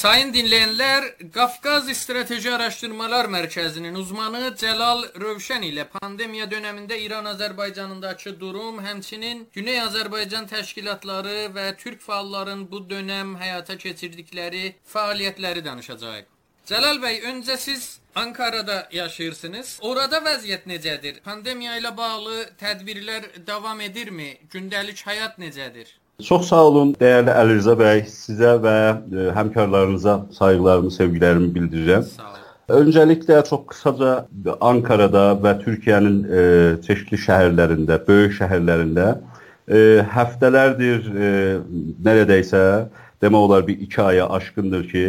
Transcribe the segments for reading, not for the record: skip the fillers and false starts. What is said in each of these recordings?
Sayın dinleyenler, Qafqaz Strateji Araştırmalar Mərkəzinin uzmanı Cəlal Rövşən ilə pandemiya dövründə İran-Azərbaycanındakı durum, həmçinin Güney Azərbaycan təşkilatları və Türk fəalların bu dönəm həyata keçirdikləri fəaliyyətləri danışacağıq. Cəlal bəy, öncə siz Ankara'da yaşayırsınız. Orada vəziyyət necədir? Pandemiya ilə bağlı tədbirlər davam edirmi? Gündəlik həyat necədir? Çox sağ olun, dəyərli Əli Rza bəy. Sizə və həmkarlarınıza sayğılarımı, sevgilərimi bildirirəm. Sağ olun. Öncəliklə çox qısaca Ankara'da və Türkiyənin çeşitli şəhərlərində, böyük şəhərlərində həftələrdir neredeysə demək olar bir 2 aya aşkındır ki,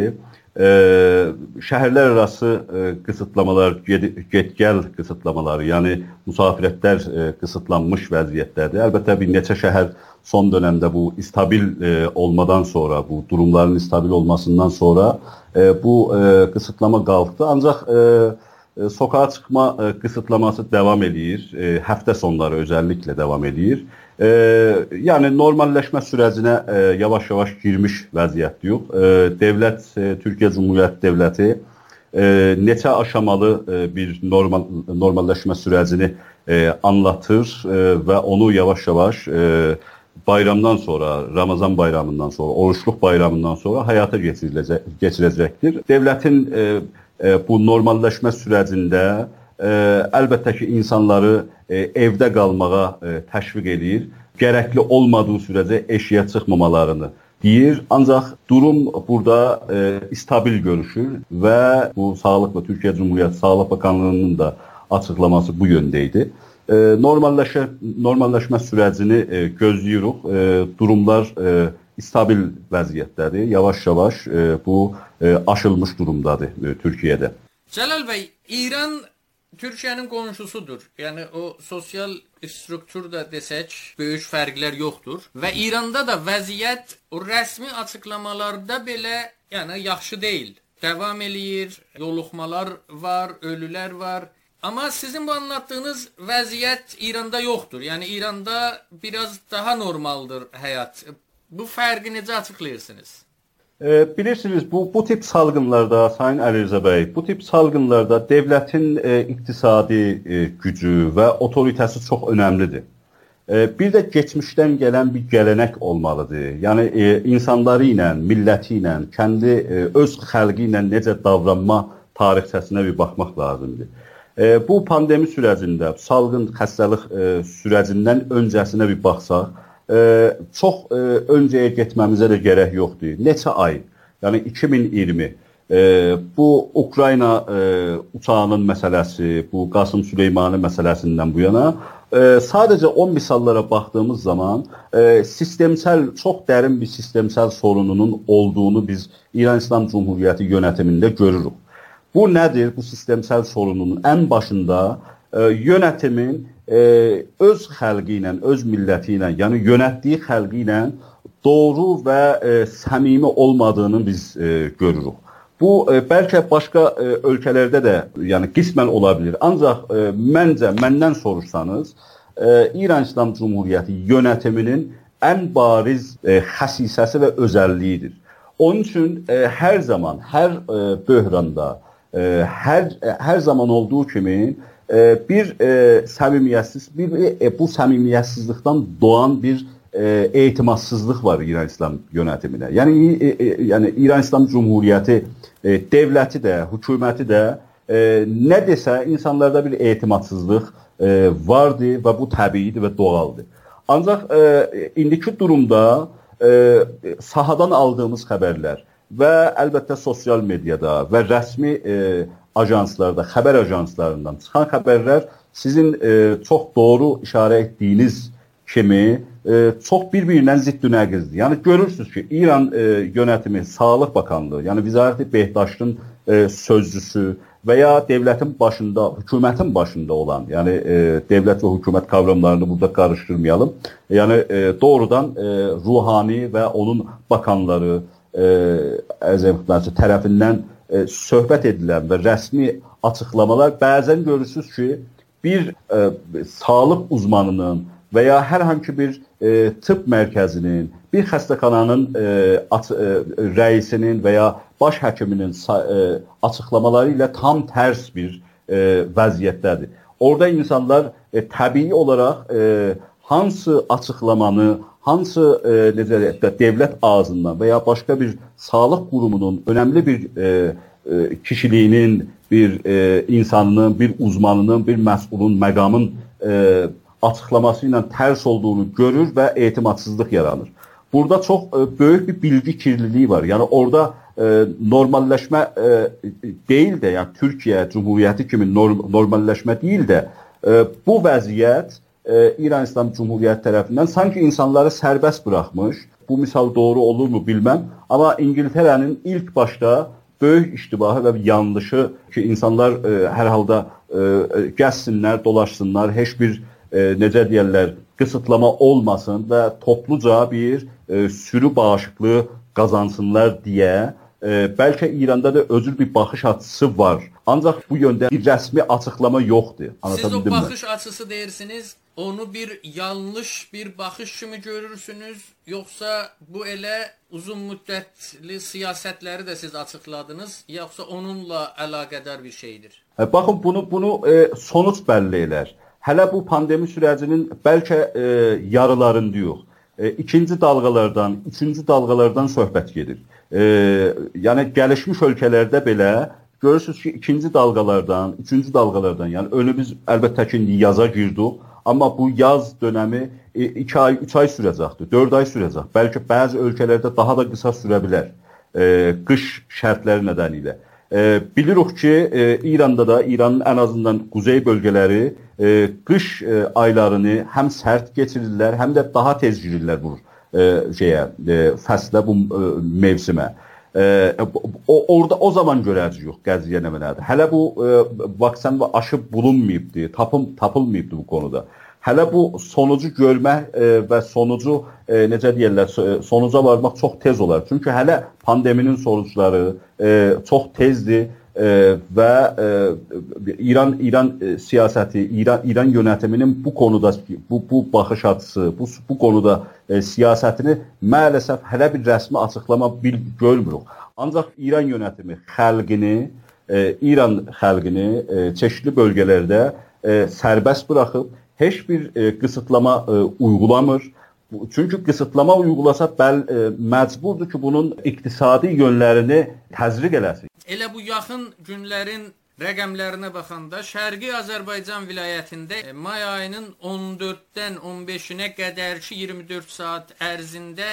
şəhərlər arası qısıtlamalar, get-gəl qısıtlamaları, yəni musafirətlər qısıtlanmış vəziyyətdədir. Əlbəttə bir neçə şəhər son dönemde bu istabil olmadan sonra, bu durumların istabil olmasından sonra bu kısıtlama qalxdı. Ancaq sokağa çıxma kısıtlaması devam edir. Həftə sonları özellikle devam edir. Yani normalleşme sürecinə yavaş-yavaş girmiş vəziyyət yox. Devlet, Türkiye Cumhuriyet Devleti neçə aşamalı bir normalleşme sürecini anlatır ve onu yavaş-yavaş bayramdan sonra, Ramazan bayramından sonra, oruçluq bayramından sonra həyata geçiriləcəkdir. Devlətin bu normalləşmə sürecində əlbəttə ki, insanları evdə qalmağa təşviq edir. Gərəkli olmadığı sürəcə eşiyə çıxmamalarını deyir. Ancaq durum burada istabil görüşür və bu Sağlıq və Türkiyə Cumhuriyeti Sağlıq Bakanlığının da açıqlaması bu yöndəydi. Normalləşmə sürecini gözləyirik. Durumlar istabil vəziyyətdədir. Yavaş-yavaş bu aşılmış durumdadır Türkiyədə. Cəlal bəy, İran Türkiyənin qonşusudur. Yəni o sosial strukturda desək, böyük fərqlər yoxdur və İranda da vəziyyət o rəsmi açıqlamalarda belə, yəni yaxşı deyil. Davam eləyir, yoluxmalar var, ölülər var. Ama sizin bu anlattığınız vəziyyət İranda yoxdur. Yəni İranda biraz daha normaldır həyat. Bu fərqi necə açıqlayırsınız? Bilirsiniz, bu tip salgınlarda, Sayın Əli Rza bəy, bu tip salgınlarda devlətin iqtisadi gücü və otoritəsi çox önəmlidir. Bir də geçmişdən gələn bir gələnek olmalıdır. Yəni insanları ilə, milləti ilə, kəndi öz xalqı ilə necə davranma tarixçəsinə bir baxmaq lazımdır. Bu pandemi sürecində, salgın xəstəlik sürecindən öncəsinə bir baxsaq, çox öncəyə getməmizə də gərək yoxdur. Neçə ay, yəni 2020, bu Ukrayna uçağının məsələsi, bu Qasım Süleymani məsələsindən bu yana, sadəcə o misallara baxdığımız zaman sistemsel, çox dərin bir sistemsel sorununun olduğunu biz İran İslam Cumhuriyeti yönetimində görürük. Bu nədir? Bu sistemsel sorunun ən başında yönetimin öz xalqı ilə, öz milləti ilə, yəni yönətdiyi xalqı ilə doğru və səmimi olmadığını biz görürük. Bu bəlkə başqa ölkələrdə də yəni qismən ola bilir. Ancaq məndən soruşsanız, İran İslam Cumhuriyeti yönetiminin ən bariz xəsisəsi və özəlliyidir. Onun üçün hər zaman, hər böhranda, hər zaman olduğu kimi bir səmimiyyətsiz, bu səmimiyyətsizlikdən doğan bir etimadsızlıq var İran İslam yönetiminə. Yəni İran İslam Cumhuriyeti devləti də, hökuməti də nə desə insanlarda bir etimadsızlıq vardı və bu təbiidir və doğaldır. Ancaq indiki durumda sahadan aldığımız xəbərlər və əlbəttə sosial mediada və rəsmi ajanslarda, xəbər ajanslarından çıxan xəbərlər sizin çox doğru işarə etdiyiniz kimi çox bir-birindən zidd-nəqizdir. Yəni görürsünüz ki, İran yönetimi, Sağlıq Bakanlığı, yəni Vizarət-i Behdaştın sözcüsü və ya devlətin başında, hökumətin başında olan, yəni devlət və hökumət kavramlarını burada qarışdırmayalım. Yəni doğrudan Ruhani və onun bakanları tərəfindən söhbət edilən və rəsmi açıqlamalar bəzən görürsünüz ki, bir sağlıq uzmanının və ya hər hansı bir tıp mərkəzinin, bir xəstəxananın rəisinin və ya baş həkiminin açıqlamaları ilə tam tərs bir vəziyyətdədir. Orada insanlar təbii olaraq hansı açıqlamanı, hansı dövlət ağzından və ya başqa bir sağlıq qurumunun önəmli bir kişiliyinin, bir insanının, bir uzmanının, bir məsulun, məqamın açıqlaması ilə tərs olduğunu görür və etimadsızlıq yaranır. Burada çox böyük bir bilgi kirliliği var. Yəni orada normalləşmə deyil də, yəni Türkiyə Cumhuriyyəti kimi normalləşmə deyil də, bu vəziyyət İran İslam Cumhuriyyəti tərəfindən sanki insanları sərbəst buraxmış. Bu misal doğru olur mu bilməm. Amma İngiltərənin ilk başda böyük iştibahı və yanlışı ki, insanlar hər halda gəzsinlər, dolaşsınlar, heç bir necə deyərlər, qısıtlama olmasın və topluca bir sürü bağışıklığı qazansınlar deyə bəlkə İranda da özür bir baxış açısı var. Ancaq bu yöndə bir rəsmi açıqlama yoxdur. Siz o baxış açısı deyirsiniz, onu bir yanlış bir baxış kimi görürsünüz, yoxsa bu elə uzun müddətli siyasətləri də siz açıqladınız, yoxsa onunla əlaqədar bir şeydir? Baxın, bunu sonuç bəlli elər. Hələ bu pandemi sürəcinin bəlkə yarılarında yox. İkinci dalğalardan, üçüncü dalğalardan söhbət gedir. Yəni gəlişmiş ölkələrdə belə görürsünüz ki, ikinci dalğalardan, üçüncü dalğalardan, yəni önümüz əlbəttə ki, yaza girdik, amma bu yaz dönəmi 2 ay, 3 ay sürəcəkdir, 4 ay sürəcək. Bəlkə bəzi ölkələrdə daha da qısa sürə bilər, qış şərtləri nedeniyle. Bilirik ki, İranda da, İranın ən azından quzey bölgələri qış aylarını həm sərt geçirirlər, həm də daha tez girirlər bu fəslə, bu mevsimə. Orada o zaman görəcəyik qəziyyə nə mənadır. Hələ bu vaksin və aşı bulunmayıbdır, tapılmayıbdır bu konuda. Hələ bu sonucu görmək və sonucu necə deyirlər, sonuca varmaq çox tez olar. Çünki hələ pandeminin sonuçları çox tezdir və İran siyasəti, İran yönetiminin bu konuda bu baxış açısı, bu konuda siyasətini maalesef hələ bir rəsmi açıqlama görmürük. Ancaq İran yönetimi İran xalqını çeşitli bölgələrdə sərbəst buraxıb heç bir qısıtlama uygulamır. Çünki qısıtlama uygulasa məcburdur ki, bunun iqtisadi yönlərini təzriq eləsin. Elə bu yaxın günlərin rəqəmlərinə baxanda Şərqi Azərbaycan vilayətində may ayının 14-dən 15-nə qədərki 24 saat ərzində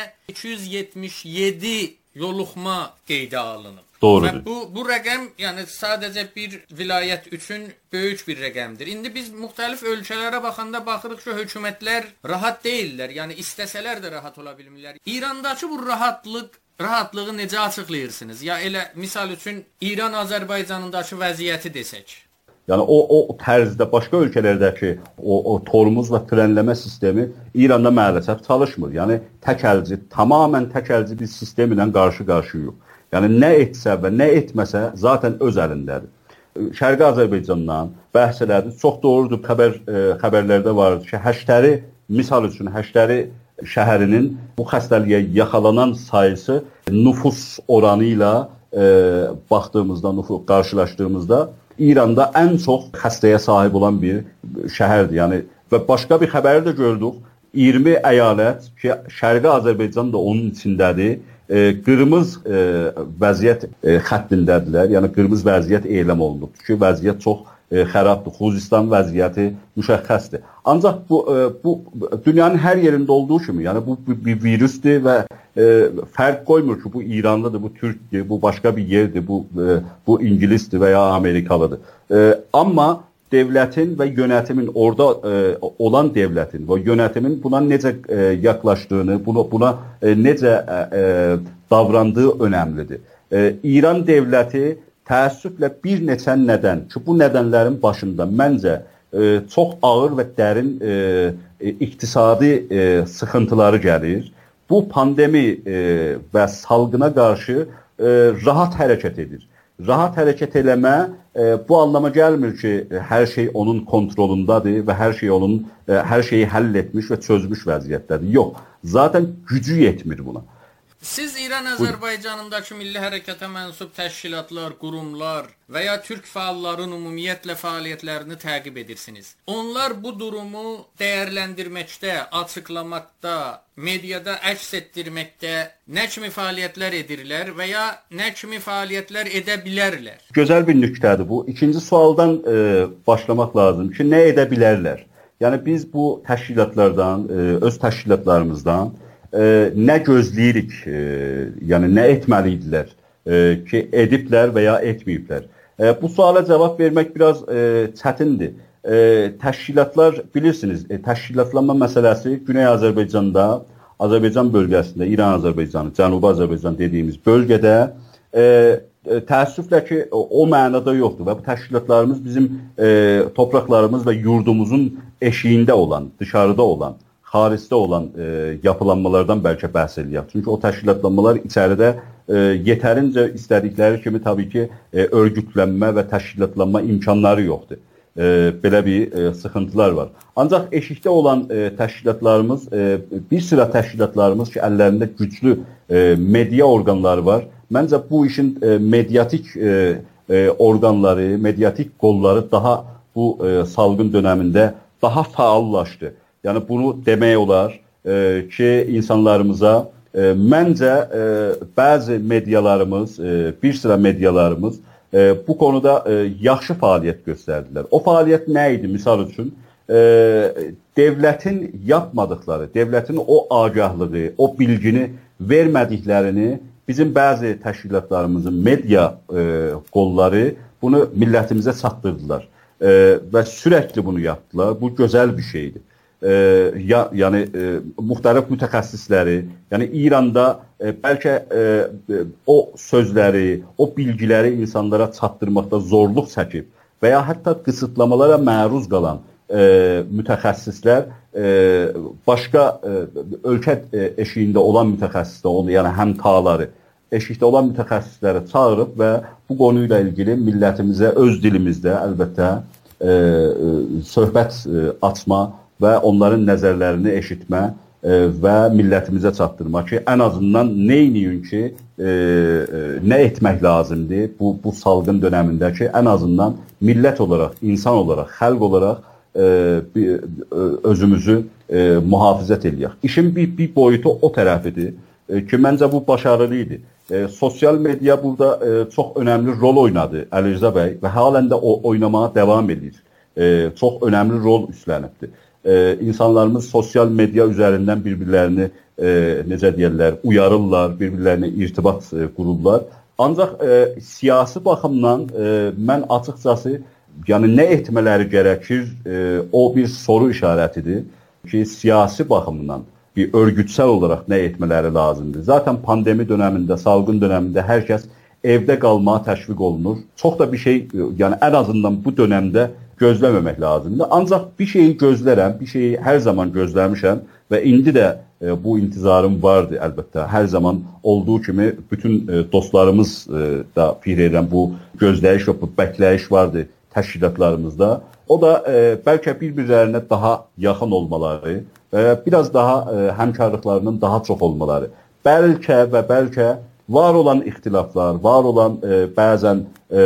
277 yoluxma qeydə alınıb. Doğrudur. Və bu rəqəm yəni sadəcə bir vilayət üçün böyük bir rəqəmdir. İndi biz müxtəlif ölkələrə baxanda baxırıq ki, hökumətlər rahat deyillər. Yəni istəsələr də rahat ola bilmirlər. İrandakı bu rahatlığı necə açıqlayırsınız? Ya elə misal üçün İran Azərbaycanındakı vəziyyəti desək. Yəni o tərzdə başqa ölkələrdəki o tormuz və frenləmə sistemi İranda maalesef çalışmır. Yəni tamamən təkəlci bir sistem ilə qarşı-qarşıyıq. Yəni nə etsə və nə etməsə zaten öz əlindədir. Şərqi Azərbaycandan bəhs elədi. Çox doğrudur, xəbərlərdə vardı ki, Həştəri, misal üçün Həştəri şəhərinin bu xəstəliyə yaxalanan sayısı nüfus oranı ilə baxdığımızda, qarşılaşdığımızda İranda ən çox xəstəyə sahib olan bir şəhərdir. Yəni və başqa bir xəbəri də gördük. 20 əyalət ki, Şərqi Azərbaycan da onun içindədir. Qırmızı vəziyyət xəttindədirlər. Yəni qırmızı vəziyyət elan olunub ki, vəziyyət çox xərabdır. Xuzistan vəziyyəti müşəxxəsdir. Ancaq bu dünyanın hər yerində olduğu kimi, yəni bu bir virüsdür və fərq qoymur ki, bu İranlıdır, bu Türkdür, bu başqa bir yerdir, bu İngilisdir və ya Amerikalıdır. Amma devlətin və yönetimin, orada olan devlətin və yönetimin buna necə yaxlaşdığını, buna necə davrandığı önəmlidir. İran devləti təəssüflə bir neçə nədən ki, bu nədənlərin başında məncə çox ağır və dərin iqtisadi sıxıntıları gəlir. Bu pandemi və salgına qarşı rahat hərəkət edir. rahat hərəkət eləmə bu anlama gəlmir ki, hər şey onun kontrolundadır və hər şeyi həll etmiş və çözmüş vəziyyətdədir. Yox, zaten gücü yetmir buna. Siz İran Azərbaycanındakı milli hərəkata mənsub təşkilatlar, qurumlar və ya türk fəalların ümumiyyətlə fəaliyyətlərini təqib edirsiniz. Onlar bu durumu dəyərləndirməkdə, açıqlamaqda, mediada əks etdirməkdə nə kimi fəaliyyətlər edirlər və ya nə kimi fəaliyyətlər edə bilərlər? Gözəl bir nüktədir bu. İkinci sualdan başlamaq lazım ki, nə edə bilərlər? Yəni biz bu təşkilatlardan, öz təşkilatlarımızdan nə gözləyirik, yəni nə etməlidirlər ki, ediblər və ya etməyiblər. Bu suala cavab vermək biraz çətindir. Təşkilatlar, bilirsiniz, təşkilatlanma məsələsi Güney Azərbaycanda, Azərbaycan bölgəsində, İran Azərbaycanı, Cənubi Azərbaycan dediyimiz bölgədə təəssüflə ki, o mənada yoxdur və bu təşkilatlarımız bizim torpaqlarımız və yurdumuzun eşiyində olan, dışarıda olan, xaricdə olan yapılanmalardan bəlkə bəhs eləyək. Çünki o təşkilatlanmalar içəridə yetərincə istədikləri kimi tabii ki, örgütlənmə və təşkilatlanma imkanları yoxdur. Belə bir sıxıntılar var. Ancaq eşikdə olan təşkilatlarımız, bir sıra təşkilatlarımız ki, əllərində güclü media orqanları var. Məncə bu işin mediatik orqanları, mediatik qolları daha bu salgın dönəmində daha faallaşdı. Yəni bunu demək olar ki, insanlarımıza məncə bəzi medialarımız, bir sıra medialarımız bu konuda yaxşı fəaliyyət göstərdilər. O fəaliyyət nə idi? Misal üçün, devlətin yapmadıkları, devlətin o agahlığı, o bilgini vermədiklərini bizim bəzi təşkilatlarımızın media qolları bunu millətimizə çatdırdılar və sürəkli bunu yaptılar. Bu gözəl bir şeydir. Yəni müxtəlif mütəxəssisləri, yəni İranda bəlkə o sözləri, o bilgiləri insanlara çatdırmaqda zorluq çəkib və ya hətta qısıtlamalara məruz qalan mütəxəssislər başqa ölkə eşiyində olan mütəxəssislər, yəni həmkarları eşikdə olan mütəxəssisləri çağırıb və bu konuyla ilgili millətimizə öz dilimizdə əlbəttə söhbət açma və onların nəzərlərini eşitmə və millətimizə çatdırma ki, ən azından neyləyin ki, nə etmək lazımdır bu salgın dönəmində ki, ən azından millət olaraq, insan olaraq, xalq olaraq özümüzü mühafizət eləyək. İşin bir boyutu o tərəfidir ki, məncə bu başarılı idi. Sosial media burada çox önəmli rol oynadı Əli Rza bəy və halen də oynamağa devam edir. Çox önəmli rol üstlənibdir. İnsanlarımız sosial medya üzərindən bir-birlərini necə deyirlər, uyarırlar, bir-birlərinə irtibat qururlar. Ancaq siyasi baxımdan mən açıqcası yəni nə etmələri gərəkir o bir soru işarətidir ki, siyasi baxımdan bir örgütsel olaraq nə etmələri lazımdır. Zaten pandemi dönəmində, salgın dönəmində hər kəs evdə qalmağa təşviq olunur. Çox da bir şey, yəni ən azından bu dönəmdə gözləməmək lazımdır. Ancaq bir şeyi gözlərəm, bir şeyi hər zaman gözləmişəm və indi də bu intizarım vardı əlbəttə. Hər zaman olduğu kimi bütün dostlarımız da fikir edirəm, bu gözləyiş və bu bəkləyiş vardı təşkilatlarımızda. O da bəlkə bir-birlərinə daha yaxın olmaları, biraz daha həmkarlıqlarının daha çox olmaları. Bəlkə və bəlkə var olan ixtilaflar, var olan bəzən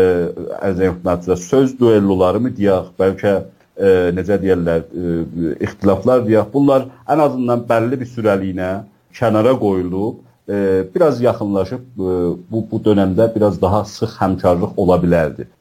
söz duelloları mı deyək, bəlkə necə deyirlər, ixtilaflar deyək, bunlar ən azından bəlli bir sürəliyinə kənara qoyulub, biraz yaxınlaşıb bu dönəmdə biraz daha sıx həmkarlıq ola bilərdi.